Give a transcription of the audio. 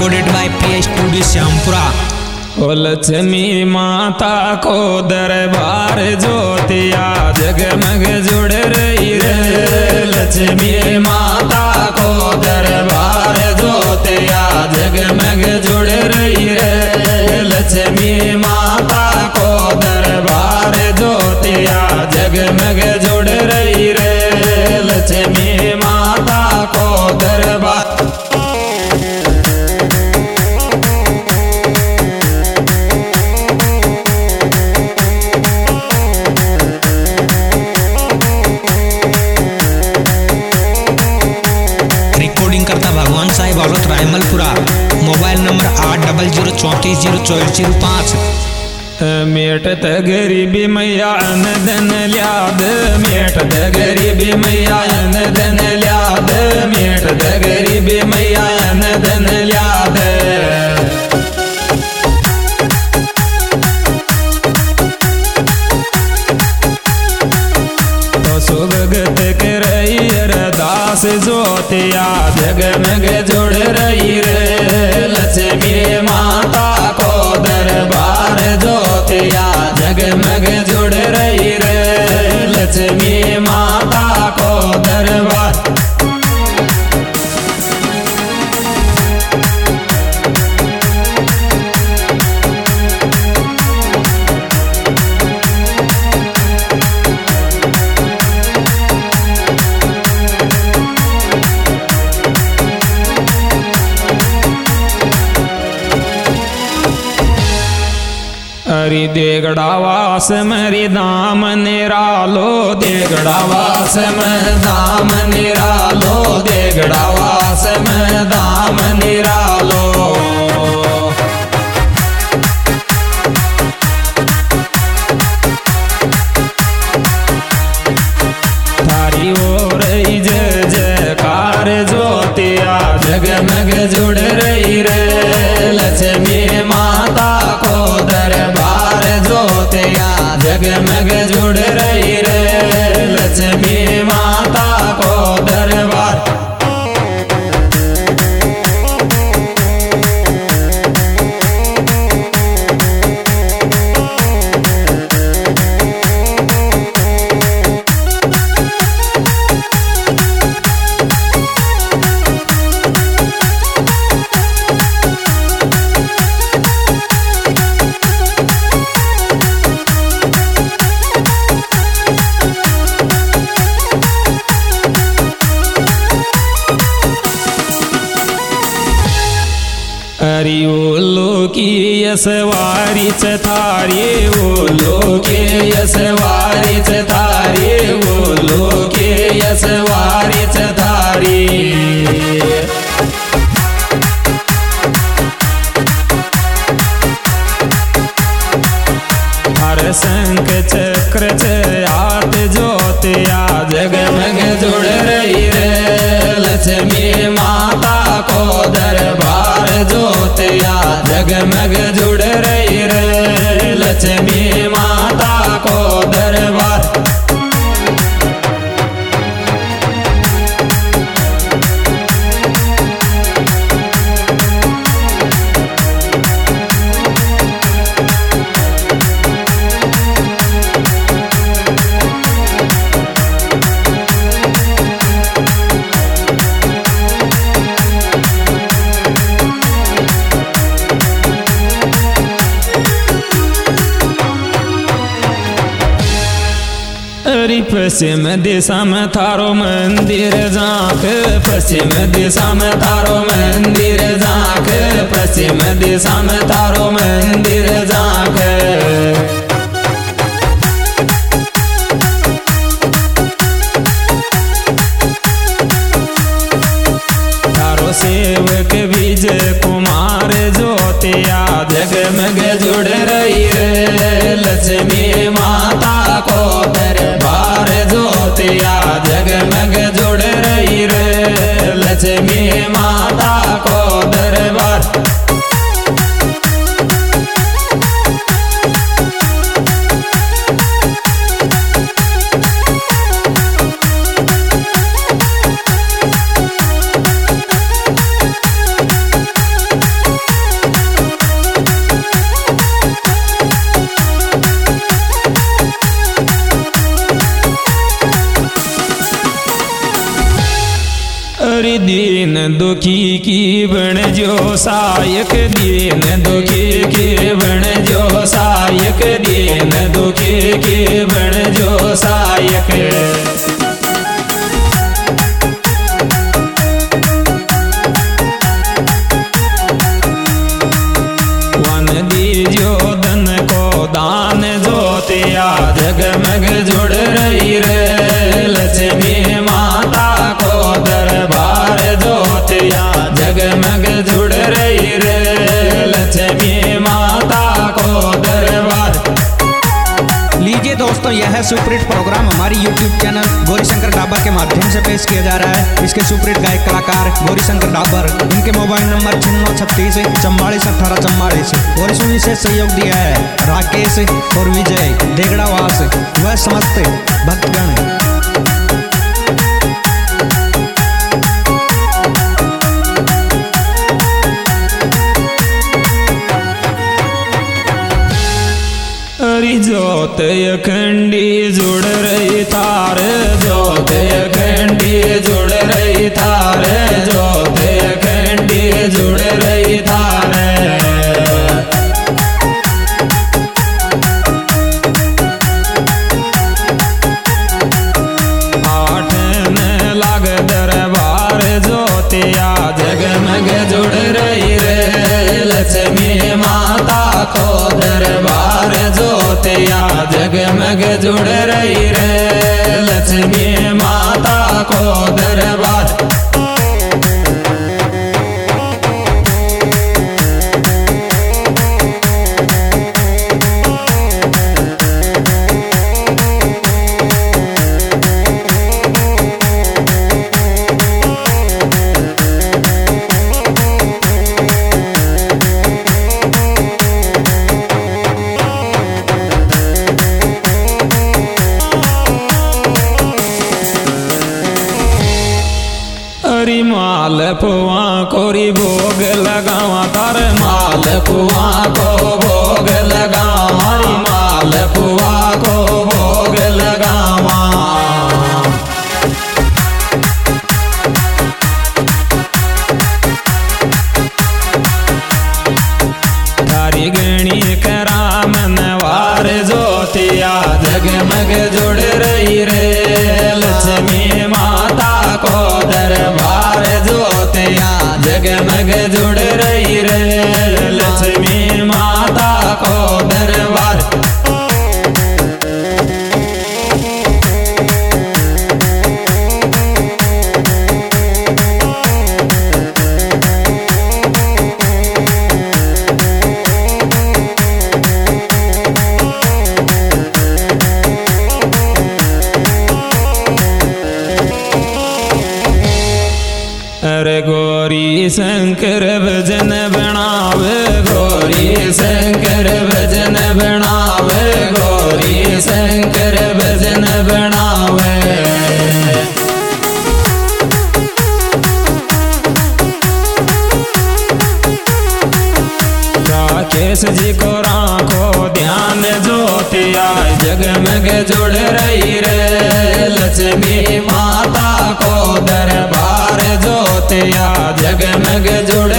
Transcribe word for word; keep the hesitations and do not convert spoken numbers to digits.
recorded by P S Studio Syampura। ओ लक्ष्मी माता को दरबार ज्योतिया जगमग जुड़ रही रे। लक्ष्मी माता को दरबार ज्योतिया जगमग जुड़ रही रे। लक्ष्मी माता को दरबार ज्योतिया जगमग जुड़ रही रे। लक्ष्मी माता को दरबार भगवान साहिब औलत रायमलपुरा। मोबाइल नंबर आठ डबल जीरो चौंतीस जीरो चौबीस जीरो पाँच। मेटत गरीबी मैया अनदन ल्याद। मेटत गरीबी मैया अनदन ल्याद। मेटत गरीबी मैया अनदन ल्याद। सुभगत कर रही अरदास ज्योतिया जगमग जुड़ रही रे। लक्ष्मी माता को दरबार ज्योतिया जगमग जुड़ रही रे। लक्ष्मी माता को दरबार हरि देगड़ावास मरी दाम निरालो। देगड़ावास में दाम निरालो। देगड़ावास में दाम निरालो। थारी ओर जय जयकार ज्योतिया जगमग जुड़ रही रे। लक्ष्मी माता को दरबार ज्योतिया जगमग जुड़ रही रे। लक्ष्मी माता को दरबार हरि ओलो की यसवारी चथारी। ओलो के यसवारी चथारी। ओलो के यसवारी चथारी। हर शंख चक्र चयात ज्योतिया जगमग जुड़ रही रे। लक्ष्मी माता को दरबार ज्योतिया जगमग जुड़ रही रे। लक्ष्मी माता को दरबार पश्चिम दिशा में थारो मंदिर झांक। पश्चिम दिशा में थारो मंदिर झांक। पश्चिम दिशा में थारो मंदिर झांक। थारो सेवक विजय कुमार ज्योतिया जगमग जुड़ रही रे। लक्ष्मी माता को दरबार ज्योतिया जगमग जुड़ रही रे। लक्ष्मी माता को दरबार दुखी की बन जो सायक दीन दुखी की बन जो सायक दीन दुखी की बन जो सायक वन दीजो धन को दान ज्योतिया जगमग जुड़ रही रे लक्ष्मी माता को दरबार ज्योतिया जगमग जुड़ रही रे लक्ष्मी माता को दरबार। लीजिए दोस्तों, यह है सुपरहिट प्रोग्राम हमारी यूट्यूब चैनल गौरीशंकर डाबर के माध्यम से पेश किया जा रहा है। इसके सुपरहिट गायक कलाकार गौरीशंकर डाबर, इनके मोबाइल नंबर छिन्नौ छत्तीस चौवालीस अठारह चौवालीस और इसमें विशेष सहयोग दिया है राकेश और विजय देगड़ावास व समस्त भक्तगण। ज्योत अखंडी जुड़ रही तार ज्योत अखंडी जुड़ रही तार ज्योत अखंडी जुड़ रही तार। आठ में लाग दरबार ज्योतिया जगमग जुड़ रही रे लक्ष्मी माता को दरबार ज्योतिया जगमग जुड़ रही रे लक्ष्मी माता को दरबार। माल पुआ कोरी भोग लगावा तार माल पुआ को भोग लगावा माल पुआ को भोग लगावा। थारी गणी कराम नवार ज्योतिया जगमग जुड़ रही रे लक्ष्मी माता को दरबार ज्योतिया जगमग जुड़ रही रे लक्ष्मी माता को दरबार। अरे गौरी शंकर भजन बनावे गौरी शंकर भजन बनावे गौरी शंकर भजन बनावे। राकेश जी को राखो ध्यान ज्योतिया जगमग जुड़ रही रे लक्ष्मी माता को दरबार ज्योतिया जगमग जुड़